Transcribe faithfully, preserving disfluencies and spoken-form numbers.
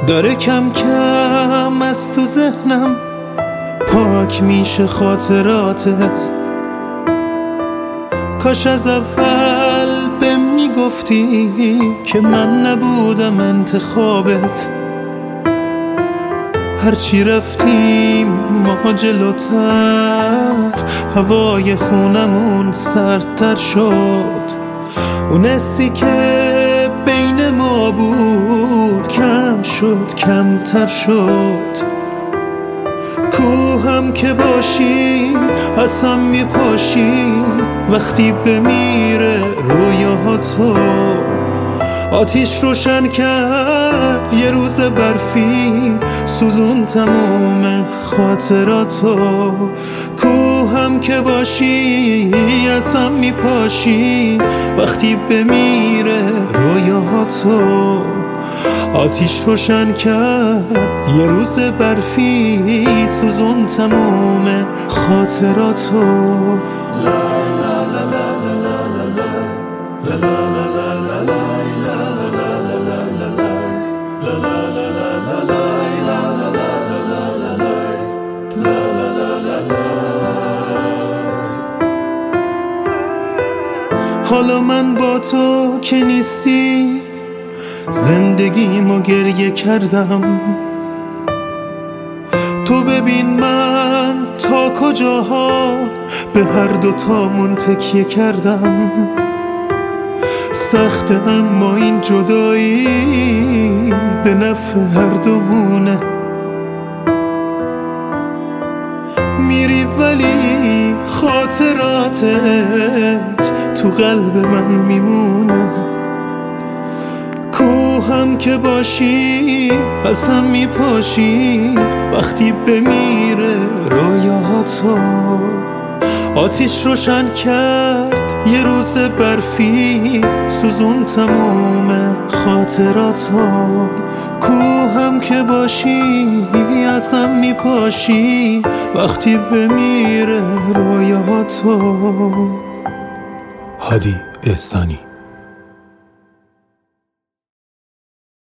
داره کم کم از تو ذهنم پاک میشه خاطراتت. کاش از اول بهم میگفتی که من نبودم انتخابت. هرچی رفتیم ما جلوتر هوای خونمون سردتر شد. اون حسی که بین ما بود کم شد کمتر شد. کوهم که باشی از هم میپاشی وقتی بمیره رویاهاتو. آتیش روشن کرد یه روز برفی سوزون تموم خاطراتو. کوهم که باشی از هم میپاشی وقتی بمیره رویاهاتو. آتیش روشن کرد یه روز برفی سوزون تموم خاطراتو. حالا من با تو که نیستی زندگیمو گریه کردم. تو ببین من تا کجاها به هر دوتامون تکیه کردم. سخته اما این جدایی به نفع هر دومونه. میری ولی خاطراتت تو قلب من میمونه. کوهم که باشی از هم میپاشی وقتی بمیره رویاهاتو. آتیش روشن کرد یه روز برفی سوزون تموم خاطراتو. کوهم که باشی از هم میپاشی وقتی بمیره رویاهاتو. هادی احسانی.